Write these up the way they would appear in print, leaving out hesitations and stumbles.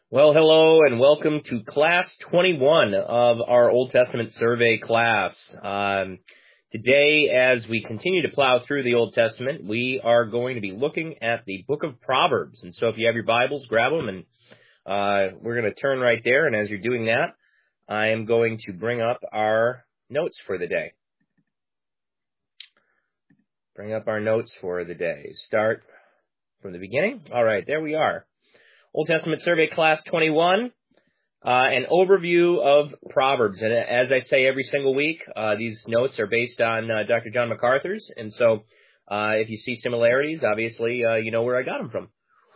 Well, hello and welcome to class 21 of our Old Testament survey class. Today, as we continue to plow through the Old Testament, we are going to be looking at the book of Proverbs. And so if you have your Bibles, grab them, and we're going to turn right there. And as you're doing that, I am going to bring up our notes for the day. Start from the beginning. All right, there we are. Old Testament Survey Class 21, an overview of Proverbs. And as I say every single week, these notes are based on Dr. John MacArthur's. And so if you see similarities, obviously, you know where I got them from.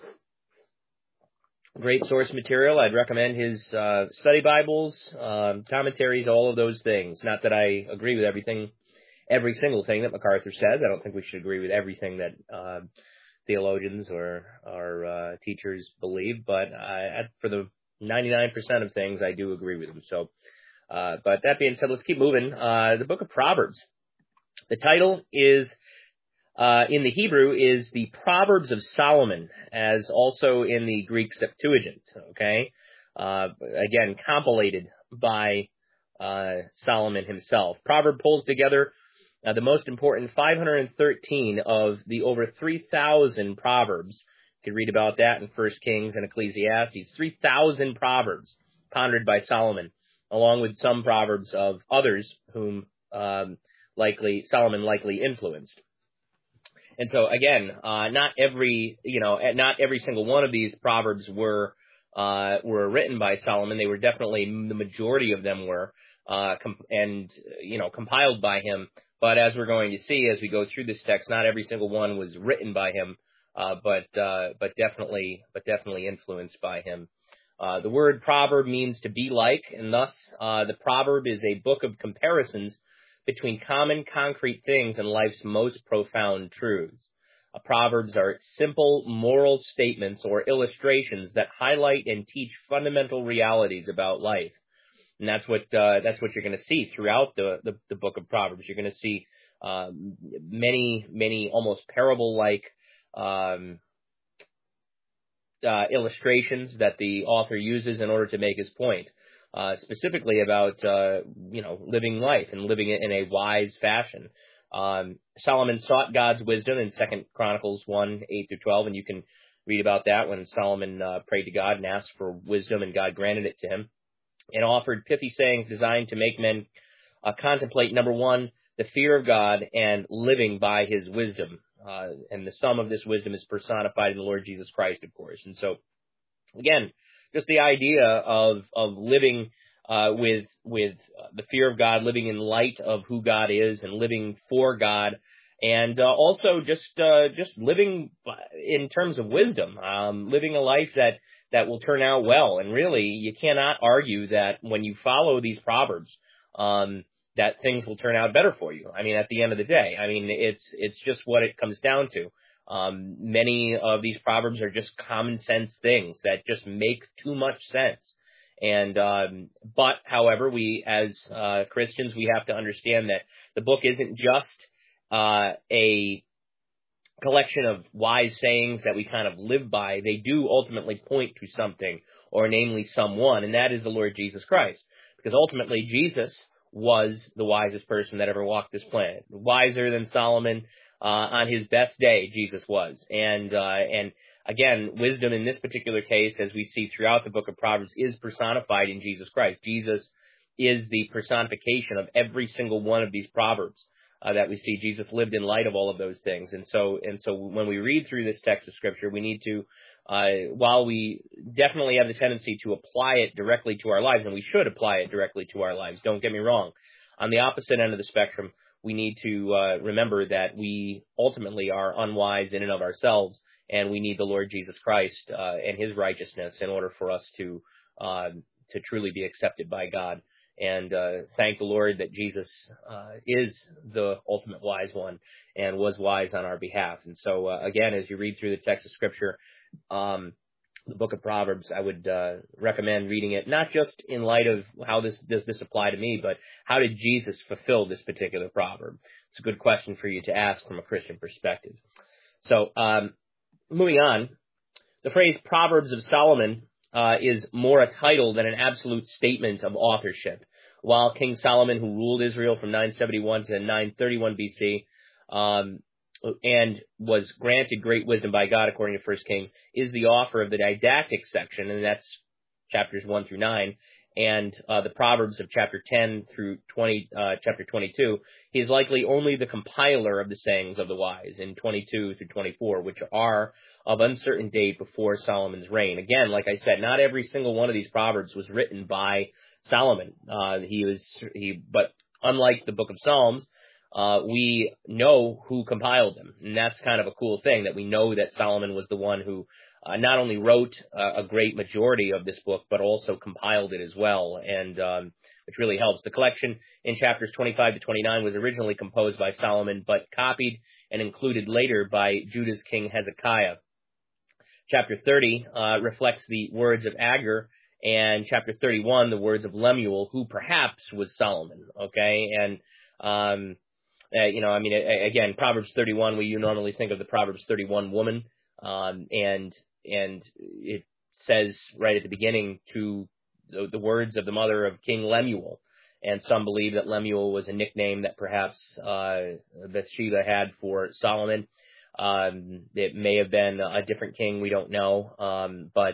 Great source material. I'd recommend his study Bibles, commentaries, all of those things. Not that I agree with every single thing that MacArthur says. I don't think we should agree with everything that theologians or teachers believe, but for the 99% of things, I do agree with them. So, but that being said, let's keep moving. The book of Proverbs. The title is, in the Hebrew, is the Proverbs of Solomon, as also in the Greek Septuagint, okay? Again, compilated by Solomon himself. Proverb pulls together the most important 513 of the over 3,000 Proverbs. You can read about that in 1 Kings and Ecclesiastes. 3,000 Proverbs pondered by Solomon, along with some Proverbs of others whom Solomon likely influenced. And so again, not every single one of these Proverbs were written by Solomon. They were definitely, the majority of them were, compiled by him. But as we're going to see as we go through this text, not every single one was written by him, but definitely influenced by him. The word proverb means to be like, and thus the proverb is a book of comparisons between common concrete things and life's most profound truths. Proverbs are simple moral statements or illustrations that highlight and teach fundamental realities about life. And that's what you're going to see throughout the book of Proverbs. You're going to see many almost parable-like illustrations that the author uses in order to make his point, specifically about living life and living it in a wise fashion. Solomon sought God's wisdom in 2 Chronicles 1, 8-12, and you can read about that when Solomon prayed to God and asked for wisdom, and God granted it to him, and offered pithy sayings designed to make men contemplate, number one, the fear of God and living by his wisdom. And the sum of this wisdom is personified in the Lord Jesus Christ, of course. And so, again, just the idea of living with the fear of God, living in light of who God is and living for God, and also just living in terms of wisdom, living a life that will turn out well. And really, you cannot argue that when you follow these Proverbs, that things will turn out better for you. I mean, at the end of the day, I mean, it's just what it comes down to. Many of these Proverbs are just common sense things that just make too much sense. And, but however, we as Christians, we have to understand that the book isn't just a collection of wise sayings that we kind of live by. They do ultimately point to something, or namely someone, and that is the Lord Jesus Christ. Because ultimately Jesus was the wisest person that ever walked this planet. Wiser than Solomon on his best day, Jesus was. And again, wisdom in this particular case, as we see throughout the book of Proverbs, is personified in Jesus Christ. Jesus is the personification of every single one of these Proverbs that we see. Jesus lived in light of all of those things. And so when we read through this text of Scripture, we need to, while we definitely have the tendency to apply it directly to our lives, and we should apply it directly to our lives, don't get me wrong, on the opposite end of the spectrum, we need to remember that we ultimately are unwise in and of ourselves, and we need the Lord Jesus Christ and his righteousness in order for us to truly be accepted by God. And thank the Lord that Jesus is the ultimate wise one and was wise on our behalf. And so, again, as you read through the text of Scripture, the book of Proverbs, I would recommend reading it, not just in light of how does this apply to me, but how did Jesus fulfill this particular proverb? It's a good question for you to ask from a Christian perspective. So, moving on, the phrase Proverbs of Solomon is more a title than an absolute statement of authorship. While King Solomon, who ruled Israel from 971 to 931 BC, and was granted great wisdom by God, according to 1 Kings, is the author of the didactic section, and that's chapters 1 through 9, and the Proverbs of chapter 10 through chapter 22. He is likely only the compiler of the sayings of the wise in 22 through 24, which are of uncertain date before Solomon's reign. Again, like I said, not every single one of these Proverbs was written by Solomon. But unlike the book of Psalms, we know who compiled them. And that's kind of a cool thing, that we know that Solomon was the one who not only wrote a great majority of this book, but also compiled it as well, and which really helps. The collection in chapters 25 to 29 was originally composed by Solomon, but copied and included later by Judah's king Hezekiah. Chapter 30 reflects the words of Agur, and chapter 31 the words of Lemuel, who perhaps was Solomon. Okay, and again, Proverbs 31, we normally think of the Proverbs 31 woman, and it says right at the beginning to the words of the mother of King Lemuel, and some believe that Lemuel was a nickname that perhaps Bathsheba had for Solomon. It may have been a different king, we don't know, but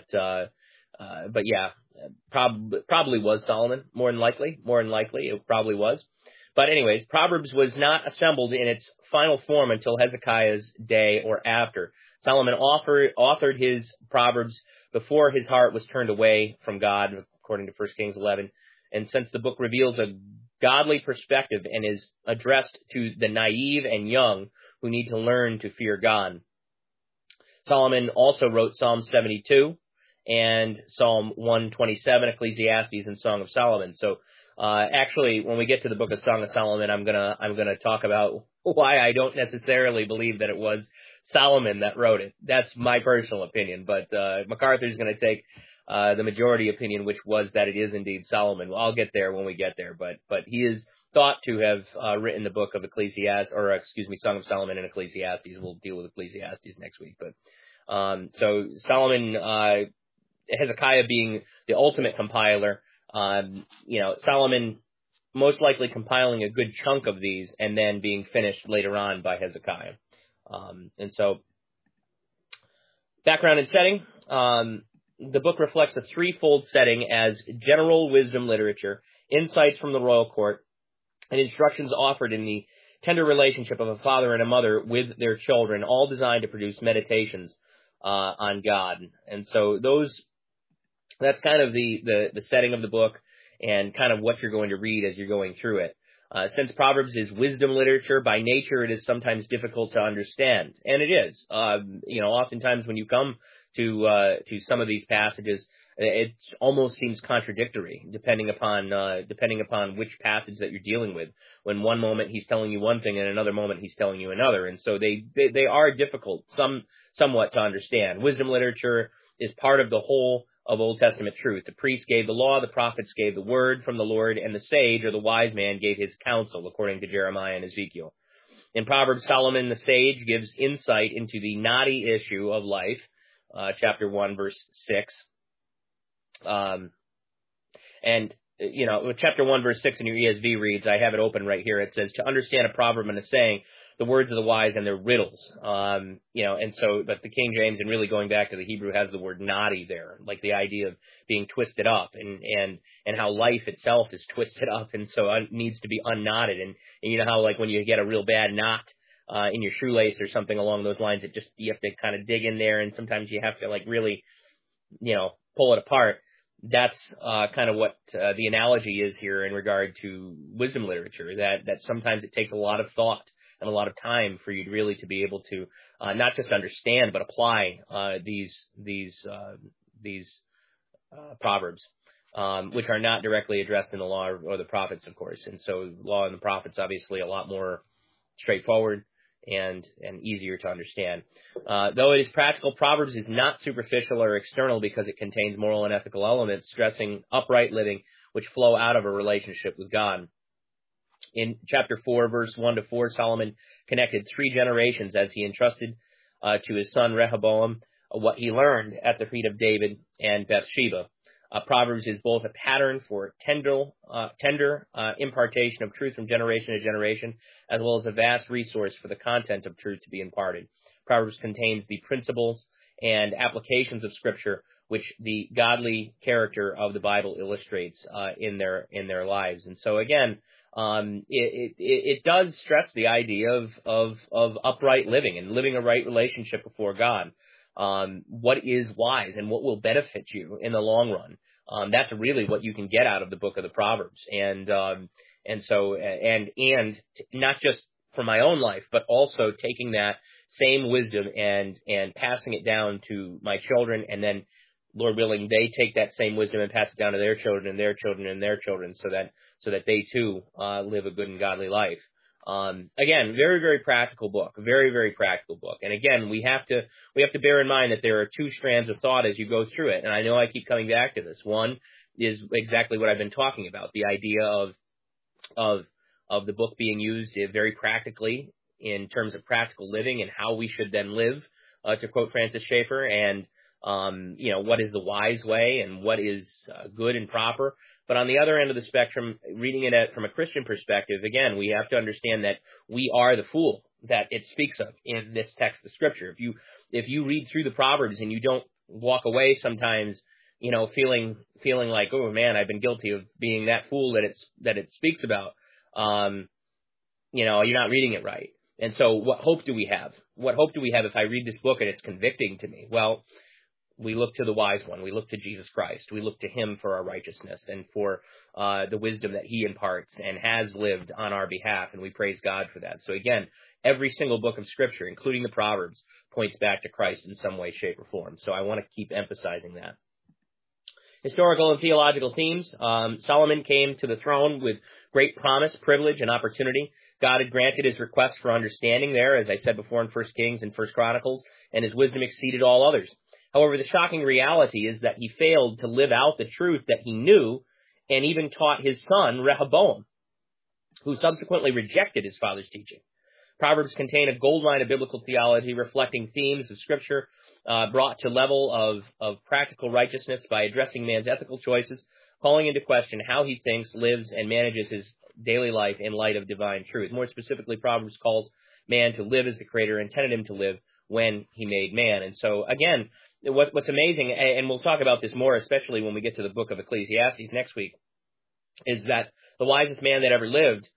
yeah, probably was Solomon, more than likely, it probably was. But anyways, Proverbs was not assembled in its final form until Hezekiah's day or after. Solomon authored his Proverbs before his heart was turned away from God, according to 1 Kings 11. And since the book reveals a godly perspective and is addressed to the naive and young who need to learn to fear God. Solomon also wrote Psalm 72 and Psalm 127, Ecclesiastes, and Song of Solomon. So actually, when we get to the book of Song of Solomon, I'm gonna talk about why I don't necessarily believe that it was Solomon that wrote it. That's my personal opinion, but MacArthur's going to take the majority opinion, which was that it is indeed Solomon. Well, I'll get there when we get there, but he is thought to have written the book of Song of Solomon and Ecclesiastes. We'll deal with Ecclesiastes next week, but so Solomon, Hezekiah being the ultimate compiler, Solomon most likely compiling a good chunk of these and then being finished later on by Hezekiah. And so, background and setting. The book reflects a threefold setting as general wisdom literature, insights from the royal court, and instructions offered in the tender relationship of a father and a mother with their children, all designed to produce meditations on God. And so that's kind of the setting of the book and kind of what you're going to read as you're going through it. Since Proverbs is wisdom literature, by nature it is sometimes difficult to understand, and it is. Oftentimes when you come to some of these passages, it almost seems contradictory, depending upon which passage that you're dealing with. When one moment he's telling you one thing, and another moment he's telling you another, and so they are difficult, somewhat to understand. Wisdom literature is part of the whole of Old Testament truth. The priest gave the law, the prophets gave the word from the Lord, and the sage, or the wise man, gave his counsel, according to Jeremiah and Ezekiel. In Proverbs, Solomon the sage gives insight into the knotty issue of life, chapter 1, verse 6. Chapter 1, verse 6 in your ESV reads, I have it open right here, it says, to understand a proverb and a saying, the words of the wise and their riddles. But the King James, and really going back to the Hebrew, has the word knotty there, like the idea of being twisted up, and how life itself is twisted up, and so it needs to be unknotted. And you know how, like, when you get a real bad knot in your shoelace or something along those lines, you have to kind of dig in there, and sometimes you have to, like, really, pull it apart. That's kind of what the analogy is here in regard to wisdom literature, that sometimes it takes a lot of thought and a lot of time for you really to be able to not just understand but apply these proverbs, which are not directly addressed in the law or the prophets, of course. And so the law and the prophets obviously a lot more straightforward and easier to understand. Though it is practical, Proverbs is not superficial or external because it contains moral and ethical elements stressing upright living which flow out of a relationship with God. In chapter 4, verse 1 to 4, Solomon connected 3 generations as he entrusted to his son Rehoboam what he learned at the feet of David and Bathsheba. Proverbs is both a pattern for tender impartation of truth from generation to generation, as well as a vast resource for the content of truth to be imparted. Proverbs contains the principles and applications of Scripture which the godly character of the Bible illustrates in their lives. And so again, it does stress the idea of upright living and living a right relationship before God. What is wise and what will benefit you in the long run. That's really what you can get out of the book of the Proverbs. And not just for my own life, but also taking that same wisdom and passing it down to my children, and then, Lord willing, they take that same wisdom and pass it down to their children and their children and their children, so that they too live a good and godly life. Again, very, very practical book, very, very practical book. And again, we have to bear in mind that there are two strands of thought as you go through it. And I know I keep coming back to this. One is exactly what I've been talking about, the idea of the book being used very practically in terms of practical living and how we should then live, to quote Francis Schaeffer, and what is the wise way and what is good and proper. But on the other end of the spectrum, reading it from a Christian perspective, again, we have to understand that we are the fool that it speaks of in this text of Scripture. If you read through the Proverbs and you don't walk away sometimes, feeling like, oh man, I've been guilty of being that fool that it speaks about, you're not reading it right. And so what hope do we have? What hope do we have if I read this book and it's convicting to me? Well, we look to the wise one. We look to Jesus Christ. We look to him for our righteousness and for the wisdom that he imparts and has lived on our behalf, and we praise God for that. So again, every single book of Scripture, including the Proverbs, points back to Christ in some way, shape, or form. So I want to keep emphasizing that. Historical and theological themes. Solomon came to the throne with great promise, privilege, and opportunity. God had granted his request for understanding there, as I said before, in 1 Kings and 1 Chronicles, and his wisdom exceeded all others. However, the shocking reality is that he failed to live out the truth that he knew and even taught his son, Rehoboam, who subsequently rejected his father's teaching. Proverbs contain a goldmine of biblical theology reflecting themes of Scripture brought to level of practical righteousness by addressing man's ethical choices, calling into question how he thinks, lives, and manages his daily life in light of divine truth. More specifically, Proverbs calls man to live as the Creator intended him to live when he made man. And so, again, what's amazing, and we'll talk about this more, especially when we get to the book of Ecclesiastes next week, is that the wisest man that ever lived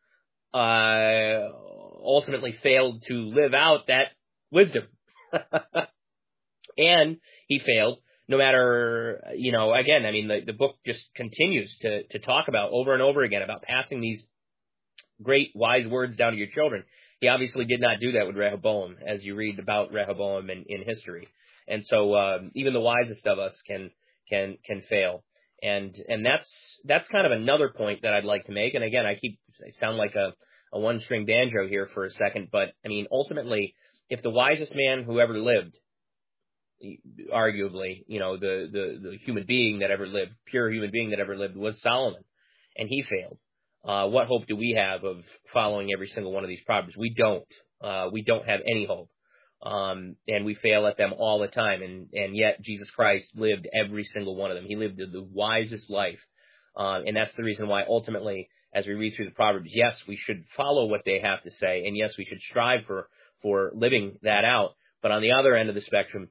ultimately failed to live out that wisdom. And he failed, no matter, again, I mean, the book just continues to talk about over and over again about passing these great wise words down to your children. He obviously did not do that with Rehoboam, as you read about Rehoboam in history. And so even the wisest of us can fail. And that's kind of another point that I'd like to make. And again, I sound like a one-string banjo here for a second, but I mean, ultimately, if the wisest man who ever lived, arguably, the human being that ever lived, pure human being that ever lived, was Solomon, and he failed, what hope do we have of following every single one of these proverbs? We don't. We don't have any hope. And we fail at them all the time. And yet Jesus Christ lived every single one of them. He lived the wisest life. And that's the reason why ultimately, as we read through the Proverbs, yes, we should follow what they have to say. And yes, we should strive for living that out. But on the other end of the spectrum,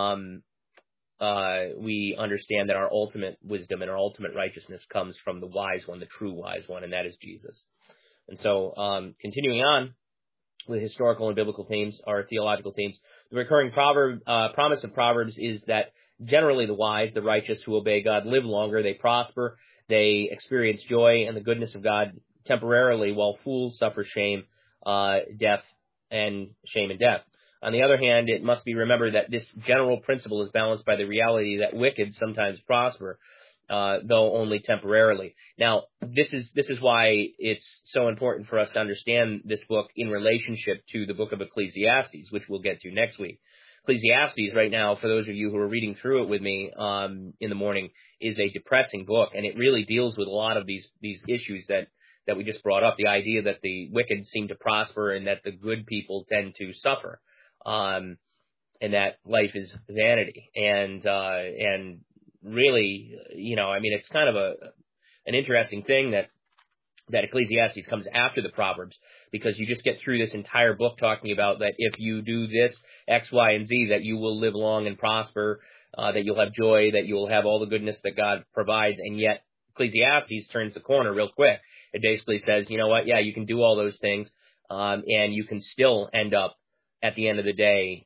we understand that our ultimate wisdom and our ultimate righteousness comes from the wise one, the true wise one, and that is Jesus. And so, continuing on with historical and biblical themes, or theological themes, the recurring promise of Proverbs is that generally the wise, the righteous who obey God live longer, they prosper, they experience joy and the goodness of God temporarily, while fools suffer shame, death, and shame and death. On the other hand, it must be remembered that this general principle is balanced by the reality that wicked sometimes prosper, though only temporarily. Now, this is why it's so important for us to understand this book in relationship to the book of Ecclesiastes, which we'll get to next week. Ecclesiastes right now, for those of you who are reading through it with me in the morning, is a depressing book, and it really deals with a lot of these issues that we just brought up, the idea that the wicked seem to prosper and that the good people tend to suffer. and that life is vanity. And really, I mean, it's kind of an interesting thing that Ecclesiastes comes after the Proverbs, because you just get through this entire book talking about that if you do this, X, Y, and Z, that you will live long and prosper, that you'll have joy, that you'll have all the goodness that God provides. And yet Ecclesiastes turns the corner real quick. It basically says, you know what? Yeah, you can do all those things, and you can still end up at the end of the day,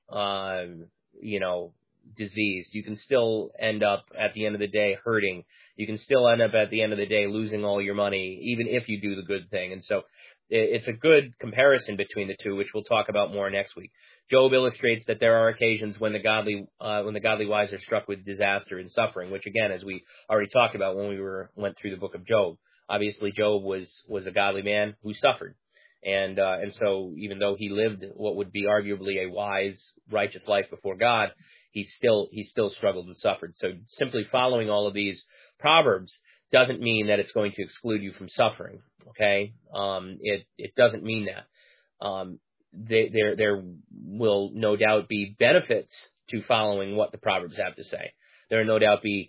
diseased. You can still end up at the end of the day hurting. You can still end up at the end of the day losing all your money, even if you do the good thing. And so it's a good comparison between the two, which we'll talk about more next week. Job illustrates that there are occasions when the godly wise are struck with disaster and suffering, which again, as we already talked about when we went through the book of Job, obviously Job was a godly man who suffered. And so even though he lived what would be arguably a wise, righteous life before God, he still struggled and suffered. So simply following all of these Proverbs doesn't mean that it's going to exclude you from suffering. Okay. It doesn't mean that. There will no doubt be benefits to following what the Proverbs have to say. There will no doubt be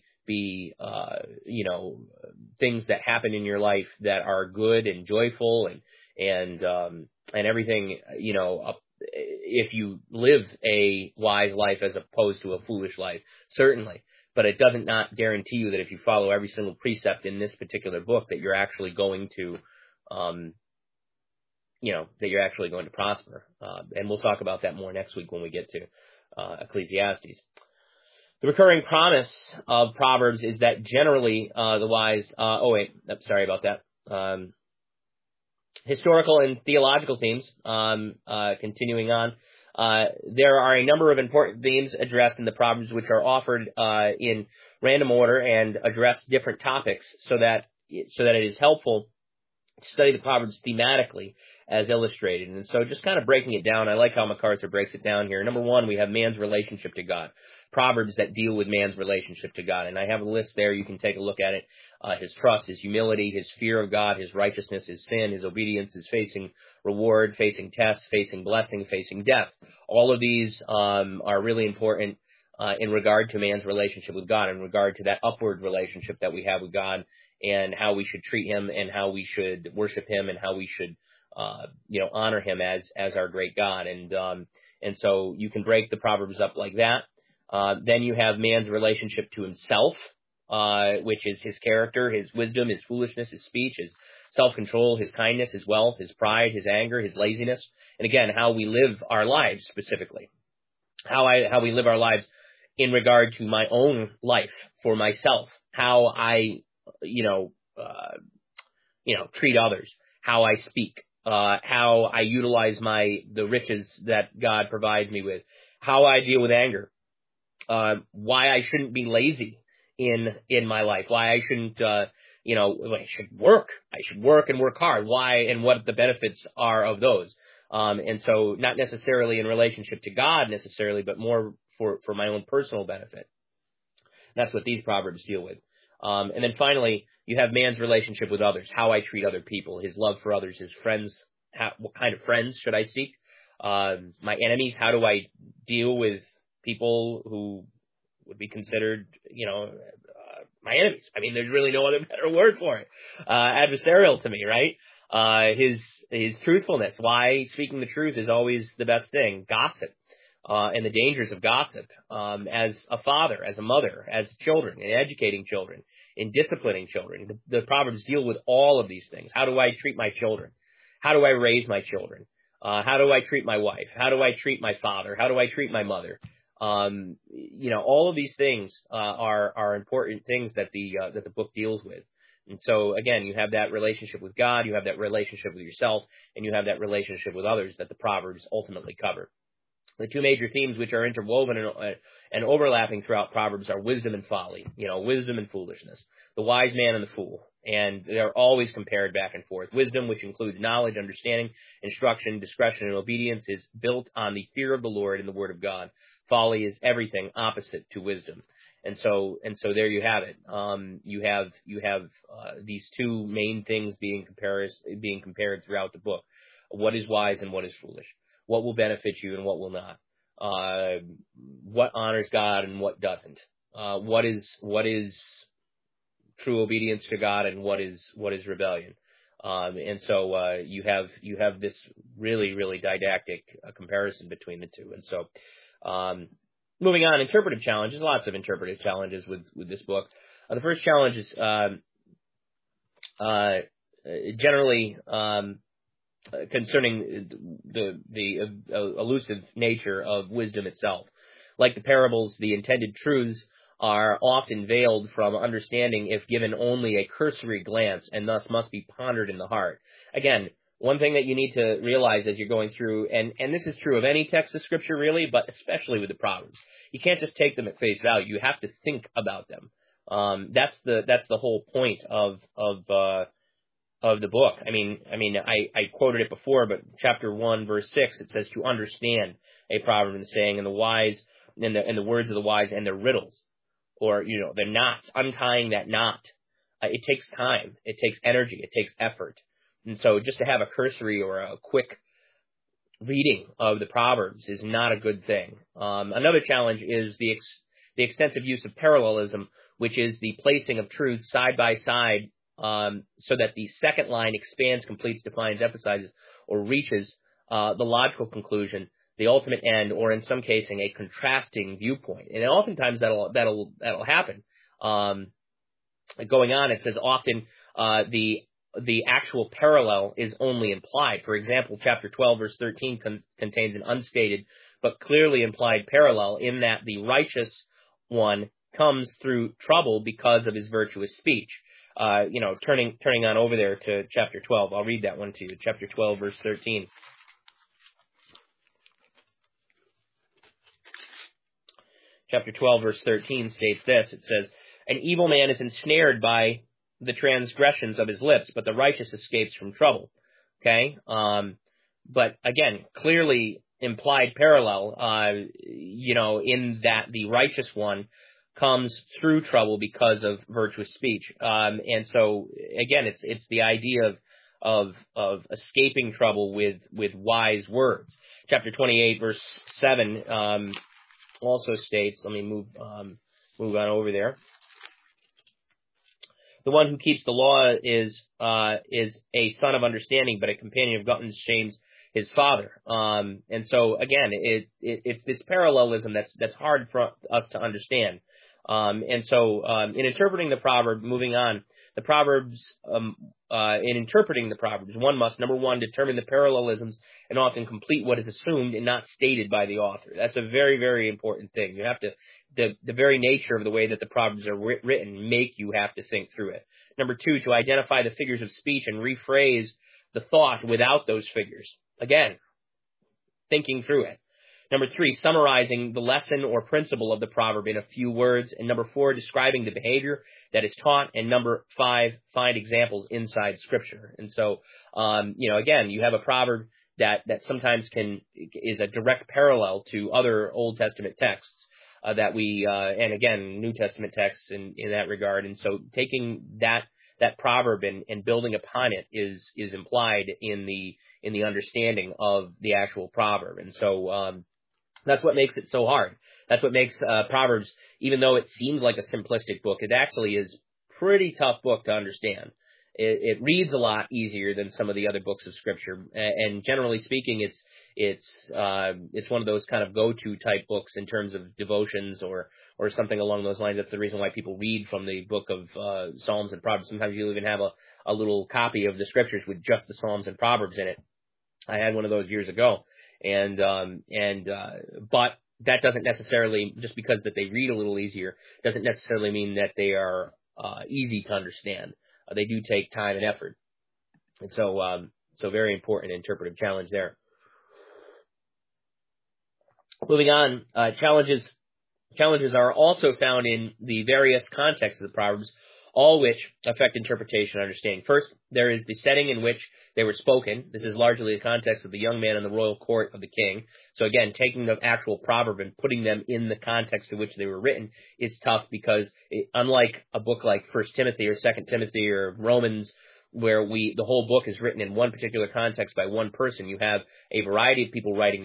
things that happen in your life that are good and joyful and everything, if you live a wise life as opposed to a foolish life, certainly. But it doesn't not guarantee you that if you follow every single precept in this particular book that you're actually going to, prosper. And we'll talk about that more next week when we get to Ecclesiastes. The recurring promise of Proverbs is that generally the wise. Sorry about that. Historical and theological themes. Continuing on. There are a number of important themes addressed in the Proverbs which are offered in random order and address different topics so that it is helpful to study the Proverbs thematically as illustrated. And so just kind of breaking it down, I like how MacArthur breaks it down here. Number one, we have man's relationship to God. Proverbs that deal with man's relationship to God. And I have a list there. You can take a look at it. His trust, his humility, his fear of God, his righteousness, his sin, his obedience, his facing reward, facing tests, facing blessing, facing death. All of these are really important in regard to man's relationship with God, in regard to that upward relationship that we have with God, and how we should treat him, and how we should worship him, and how we should honor him as our great God. And so you can break the Proverbs up like that. Then you have man's relationship to himself, which is his character, his wisdom, his foolishness, his speech, his self-control, his kindness, his wealth, his pride, his anger, his laziness. And again, how we live our lives specifically. How we live our lives in regard to my own life for myself. How I, treat others. How I speak. How I utilize the riches that God provides me with. How I deal with anger. Why I shouldn't be lazy in my life, why I shouldn't, I should work. I should work and work hard. Why and what the benefits are of those. And so not necessarily in relationship to God necessarily, but more for my own personal benefit. That's what these Proverbs deal with. And then finally, you have man's relationship with others, how I treat other people, his love for others, his friends, what kind of friends should I seek? My enemies, how do I deal with people who would be considered, my enemies. I mean, there's really no other better word for it. Adversarial to me, right? His truthfulness, why speaking the truth is always the best thing. Gossip, and the dangers of gossip, as a father, as a mother, as children, in educating children, in disciplining children. The Proverbs deal with all of these things. How do I treat my children? How do I raise my children? How do I treat my wife? How do I treat my father? How do I treat my mother? All of these things are important things that the book deals with. And so again, you have that relationship with God, you have that relationship with yourself, and you have that relationship with others that the Proverbs ultimately cover. The two major themes which are interwoven and overlapping throughout Proverbs are wisdom and folly, wisdom and foolishness, the wise man and the fool. And they're always compared back and forth. Wisdom, which includes knowledge, understanding, instruction, discretion, and obedience, is built on the fear of the Lord and the word of God. Folly is everything opposite to wisdom. And so there you have it. You have these two main things being compared throughout the book. What is wise and what is foolish? What will benefit you and what will not? what honors God and what doesn't, what is true obedience to God and what is rebellion. And so you have this really, really didactic comparison between the two. And so moving on, interpretive challenges, lots of interpretive challenges with this book. The first challenge is generally concerning the elusive nature of wisdom itself. Like the parables, the intended truths are often veiled from understanding if given only a cursory glance, and thus must be pondered in the heart. Again, one thing that you need to realize as you're going through, and this is true of any text of Scripture really, but especially with the Proverbs, you can't just take them at face value. You have to think about them. That's the whole point of the book. I mean, I quoted it before, but chapter 1, verse 6, it says to understand a proverb and saying, and the wise, and the words of the wise and their riddles, or, the knots, untying that knot. It takes time. It takes energy. It takes effort. And so just to have a cursory or a quick reading of the Proverbs is not a good thing. Another challenge is the extensive use of parallelism, which is the placing of truths side by side, so that the second line expands, completes, defines, emphasizes, or reaches the logical conclusion, the ultimate end, or in some cases a contrasting viewpoint. And oftentimes that'll happen. Going on, it says often the actual parallel is only implied. For example, chapter 12, verse 13 contains an unstated but clearly implied parallel in that the righteous one comes through trouble because of his virtuous speech. Turning on over there to chapter 12, I'll read that one to you. Chapter 12, verse 13. Chapter 12, verse 13 states this. It says, an evil man is ensnared by the transgressions of his lips, but the righteous escapes from trouble. Okay? But again, clearly implied parallel, in that the righteous one comes through trouble because of virtuous speech. And so again, it's the idea of escaping trouble with wise words. Chapter 28, verse 7, also states, let me move on over there. The one who keeps the law is a son of understanding, but a companion of gluttons shames his father. And so again, it's this parallelism that's hard for us to understand. And so in interpreting the proverb, moving on, the Proverbs, in interpreting the Proverbs, one must, number one, determine the parallelisms and often complete what is assumed and not stated by the author. That's a very, very important thing. You have to, the very nature of the way that the Proverbs are written make you have to think through it. Number two, to identify the figures of speech and rephrase the thought without those figures. Again, thinking through it. Number three, summarizing the lesson or principle of the proverb in a few words. And number four, describing the behavior that is taught. And number five, find examples inside Scripture. And so, again, you have a proverb that sometimes is a direct parallel to other Old Testament texts that we, and again, New Testament texts in that regard. And so taking that proverb and building upon it is implied in the understanding of the actual proverb. And so, that's what makes it so hard. That's what makes Proverbs, even though it seems like a simplistic book, it actually is a pretty tough book to understand. It reads a lot easier than some of the other books of Scripture, and generally speaking, it's one of those kind of go-to type books in terms of devotions or something along those lines. That's the reason why people read from the book of Psalms and Proverbs. Sometimes you'll even have a little copy of the Scriptures with just the Psalms and Proverbs in it. I had one of those years ago. But that doesn't necessarily, just because that they read a little easier, doesn't necessarily mean that they are easy to understand. They do take time and effort. And so very important interpretive challenge there. Moving on, challenges are also found in the various contexts of the Proverbs, all which affect interpretation and understanding. First, there is the setting in which they were spoken. This is largely the context of the young man in the royal court of the king. So again, taking the actual proverb and putting them in the context in which they were written is tough because unlike a book like 1 Timothy or 2 Timothy or Romans, where the whole book is written in one particular context by one person, you have a variety of people writing this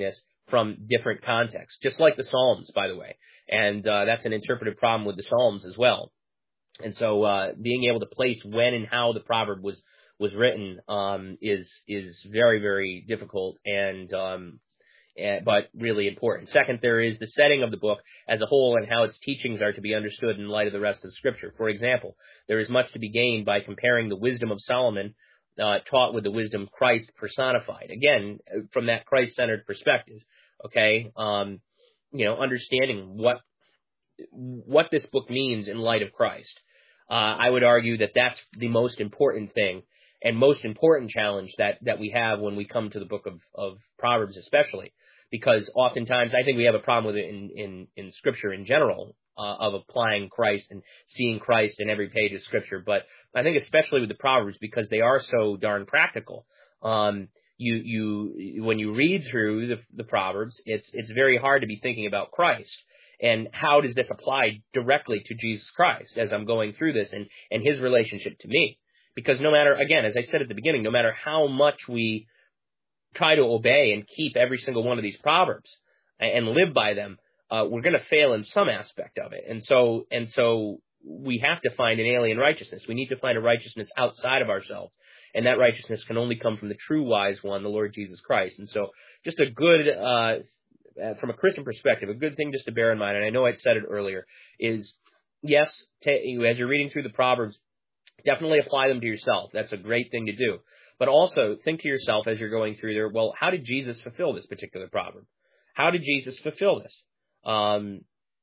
from different contexts, just like the Psalms, by the way. And that's an interpretive problem with the Psalms as well. And so being able to place when and how the proverb was written is very, very difficult but really important. Second, there is the setting of the book as a whole and how its teachings are to be understood in light of the rest of the Scripture. For example, there is much to be gained by comparing the wisdom of Solomon taught with the wisdom of Christ personified. Again, from that Christ-centered perspective, okay, understanding what this book means in light of Christ. I would argue that that's the most important thing and most important challenge that we have when we come to the book of Proverbs, especially. Because oftentimes, I think we have a problem with it in Scripture in general, of applying Christ and seeing Christ in every page of Scripture. But I think especially with the Proverbs, because they are so darn practical. When you read through the Proverbs, it's very hard to be thinking about Christ. And how does this apply directly to Jesus Christ as I'm going through this and his relationship to me? Because no matter, again, as I said at the beginning, no matter how much we try to obey and keep every single one of these proverbs and live by them, we're going to fail in some aspect of it. And so we have to find an alien righteousness. We need to find a righteousness outside of ourselves. And that righteousness can only come from the true wise one, the Lord Jesus Christ. And so just a good, from a Christian perspective, a good thing just to bear in mind, and I know I said it earlier, is yes, as you're reading through the Proverbs, definitely apply them to yourself. That's a great thing to do. But also think to yourself as you're going through there, well, how did Jesus fulfill this particular proverb? How did Jesus fulfill this? And,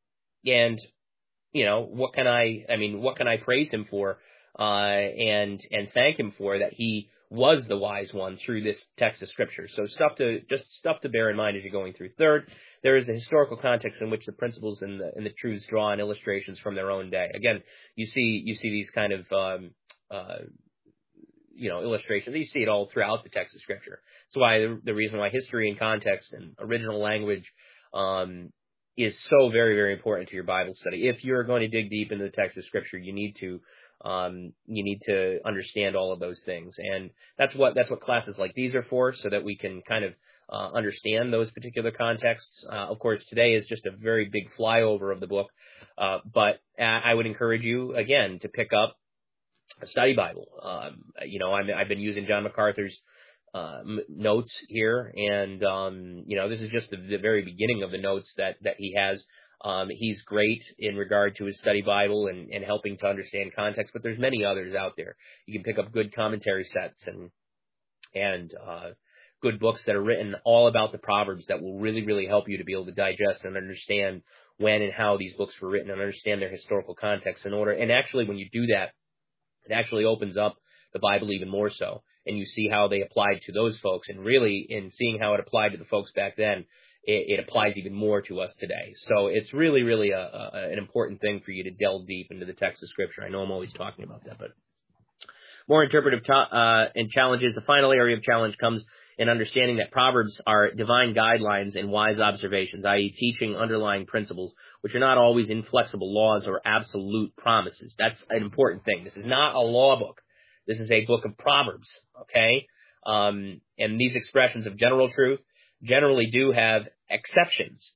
what can I praise him for, and thank him for that he was the wise one through this text of Scripture. So stuff to bear in mind as you're going through. Third, there is the historical context in which the principles and the truths draw on illustrations from their own day. Again, you see these kind of illustrations. You see it all throughout the text of Scripture. That's why the reason why history and context and original language is so very, very important to your Bible study. If you're going to dig deep into the text of Scripture, you need to understand all of those things. And that's what classes like these are for, so that we can kind of understand those particular contexts. Of course, today is just a very big flyover of the book, but I would encourage you, again, to pick up a study Bible. I've been using John MacArthur's notes here, and this is just the very beginning of the notes that he has. He's great in regard to his study Bible and helping to understand context, but there's many others out there. You can pick up good commentary sets and good books that are written all about the Proverbs that will really, really help you to be able to digest and understand when and how these books were written and understand their historical context in order. And actually, when you do that, it actually opens up the Bible even more so, and you see how they applied to those folks. And really, in seeing how it applied to the folks back then, it applies even more to us today. So it's really, really an important thing for you to delve deep into the text of Scripture. I know I'm always talking about that, but more interpretive and challenges. The final area of challenge comes in understanding that Proverbs are divine guidelines and wise observations, i.e. teaching underlying principles, which are not always inflexible laws or absolute promises. That's an important thing. This is not a law book. This is a book of Proverbs, okay? And these expressions of general truth generally do have exceptions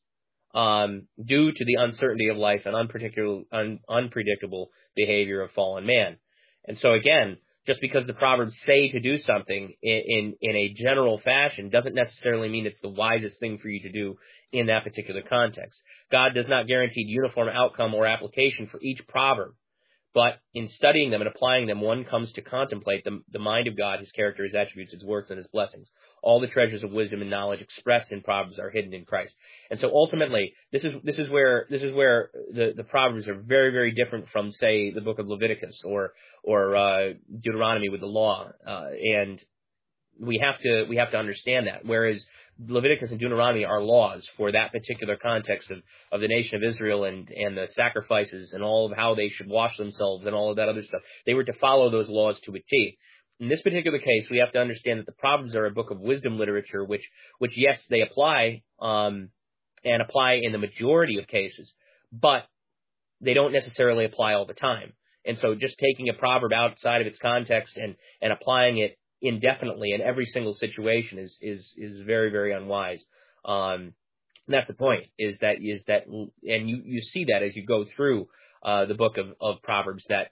due to the uncertainty of life and unpredictable behavior of fallen man. And so again, just because the Proverbs say to do something in a general fashion doesn't necessarily mean it's the wisest thing for you to do in that particular context. God does not guarantee uniform outcome or application for each proverb. But in studying them and applying them, one comes to contemplate the mind of God, his character, his attributes, his works, and his blessings. All the treasures of wisdom and knowledge expressed in Proverbs are hidden in Christ. And so ultimately, this is where the Proverbs are very, very different from, say, the book of Leviticus or Deuteronomy with the law. And we have to understand that. Whereas Leviticus and Deuteronomy are laws for that particular context of the nation of Israel and the sacrifices and all of how they should wash themselves and all of that other stuff. They were to follow those laws to a T. In this particular case, we have to understand that the Proverbs are a book of wisdom literature, which yes, they apply, and apply in the majority of cases, but they don't necessarily apply all the time. And so just taking a proverb outside of its context and applying it indefinitely in every single situation is very, very unwise. And that's the point, is that, and you see that as you go through the book of Proverbs, that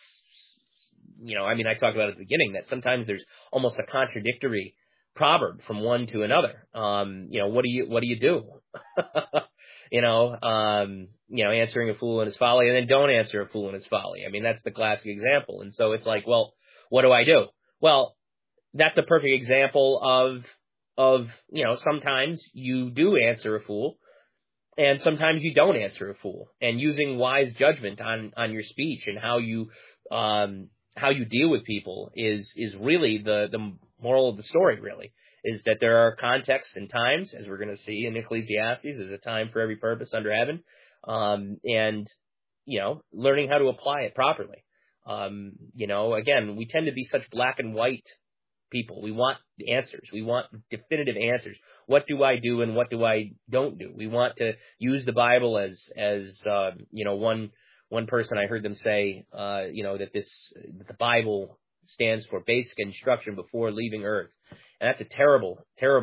I mean, I talked about at the beginning that sometimes there's almost a contradictory proverb from one to another. What do you do? Answering a fool in his folly, and then don't answer a fool in his folly. I mean, that's the classic example. And so it's like, well, what do I do? Well, that's a perfect example of sometimes you do answer a fool, and sometimes you don't answer a fool, and using wise judgment on your speech and how you deal with people is really the moral of the story, really, is that there are contexts and times, as we're going to see in Ecclesiastes. There's a time for every purpose under heaven, and learning how to apply it properly. Again, we tend to be such black and white people. We want answers. We want definitive answers. What do I do and what do I don't do? We want to use the Bible as one person, I heard them say, that the Bible stands for basic instruction before leaving earth. And that's a terrible,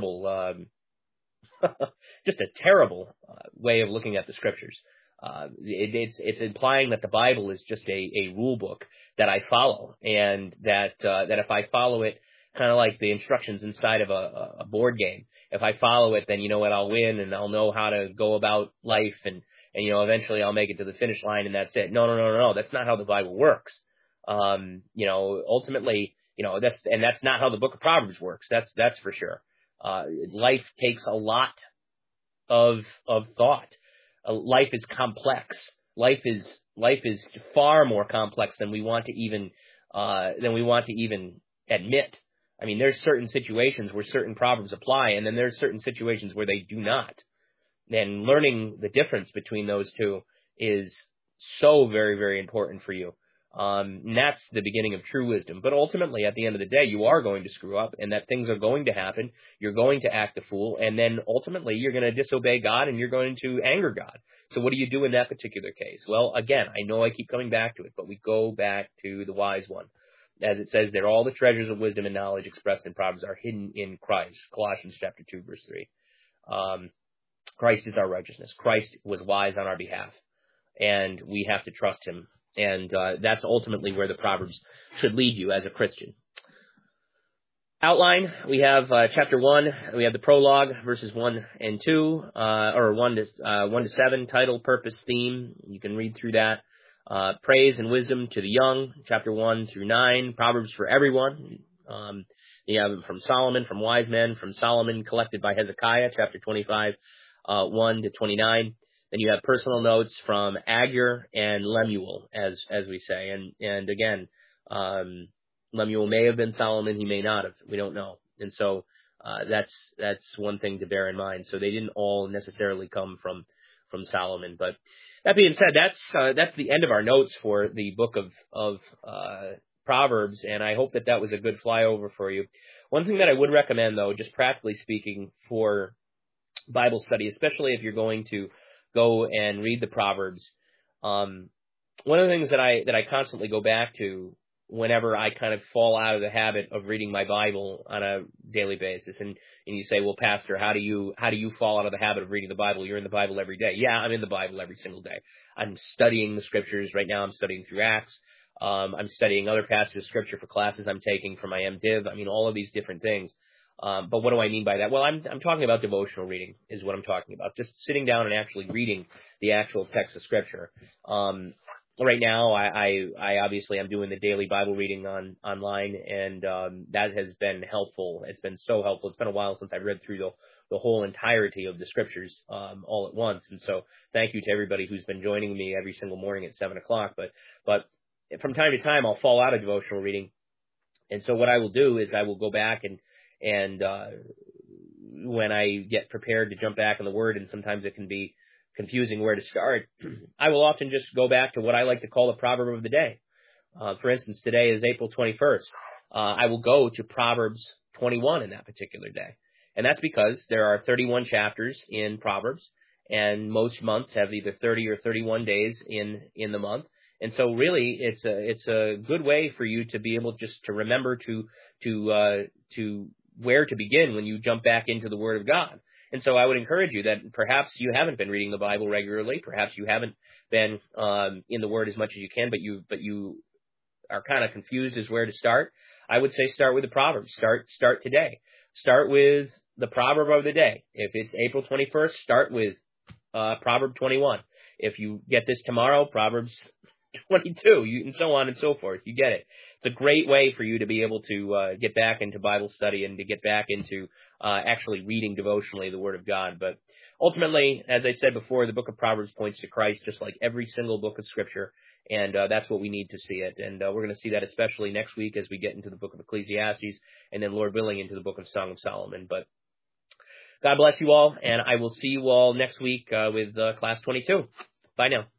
just a terrible way of looking at the scriptures. It's implying that the Bible is just a rule book that I follow, and that if I follow it, kind of like the instructions inside of a board game, if I follow it, then you know what, I'll win, and I'll know how to go about life, and eventually I'll make it to the finish line, and that's it. No. That's not how the Bible works. Ultimately, that's not how the book of Proverbs works. That's for sure. Life takes a lot of thought. Life is complex. Life is far more complex than we want to even admit. I mean, there's certain situations where certain proverbs apply, and then there's certain situations where they do not. And learning the difference between those two is so very, very important for you. And that's the beginning of true wisdom. But ultimately, at the end of the day, you are going to screw up, and that things are going to happen. You're going to act a fool, and then ultimately you're going to disobey God, and you're going to anger God. So what do you do in that particular case? Well, again, I know I keep coming back to it, but we go back to the wise one. As it says there, all the treasures of wisdom and knowledge expressed in Proverbs are hidden in Christ. Colossians chapter 2, verse 3. Christ is our righteousness. Christ was wise on our behalf, and we have to trust him. And that's ultimately where the Proverbs should lead you as a Christian. Outline, we have chapter 1, we have the prologue, verses 1 and 2, or 1 to 7, title, purpose, theme. You can read through that. Praise and wisdom to the young, chapter 1 through 9, Proverbs for everyone. You have from Solomon, from wise men, from Solomon, collected by Hezekiah, chapter 25, 1 to 29. Then you have personal notes from Agur and Lemuel, as we say. And again, Lemuel may have been Solomon, he may not have. We don't know. And so that's one thing to bear in mind. So they didn't all necessarily come from Solomon. But that being said, that's the end of our notes for the book of Proverbs, and I hope that was a good flyover for you. One thing that I would recommend, though, just practically speaking, for Bible study, especially if you're going to go and read the Proverbs, one of the things that I constantly go back to whenever I kind of fall out of the habit of reading my Bible on a daily basis, and you say, well, Pastor, how do you fall out of the habit of reading the Bible? You're in the Bible every day. Yeah, I'm in the Bible every single day. I'm studying the scriptures right now. I'm studying through Acts. I'm studying other passages of scripture for classes I'm taking for my MDiv. I mean, all of these different things. But what do I mean by that? Well, I'm talking about devotional reading is what I'm talking about. Just sitting down and actually reading the actual text of scripture. Right now, I obviously I'm doing the daily Bible reading online, and that has been helpful. It's been so helpful. It's been a while since I've read through the whole entirety of the scriptures all at once, and so thank you to everybody who's been joining me every single morning at 7:00. But from time to time, I'll fall out of devotional reading, and so what I will do is I will go back and when I get prepared to jump back in the Word, and sometimes it can be confusing where to start, I will often just go back to what I like to call the proverb of the day. For instance, today is April 21st. I will go to Proverbs 21 in that particular day. And that's because there are 31 chapters in Proverbs, and most months have either 30 or 31 days in the month. And so really it's a good way for you to be able just to remember to where to begin when you jump back into the Word of God. And so I would encourage you that perhaps you haven't been reading the Bible regularly. Perhaps you haven't been in the Word as much as you can, but you are kind of confused as where to start. I would say start with the Proverbs. Start today. Start with the proverb of the day. If it's April 21st, start with Proverb 21. If you get this tomorrow, Proverbs 22, and so on and so forth. You get it. It's a great way for you to be able to get back into Bible study and to get back into actually reading devotionally the Word of God. But ultimately, as I said before, the book of Proverbs points to Christ just like every single book of Scripture, and that's what we need to see it. And we're going to see that especially next week as we get into the book of Ecclesiastes, and then, Lord willing, into the book of Song of Solomon. But God bless you all, and I will see you all next week with Class 22. Bye now.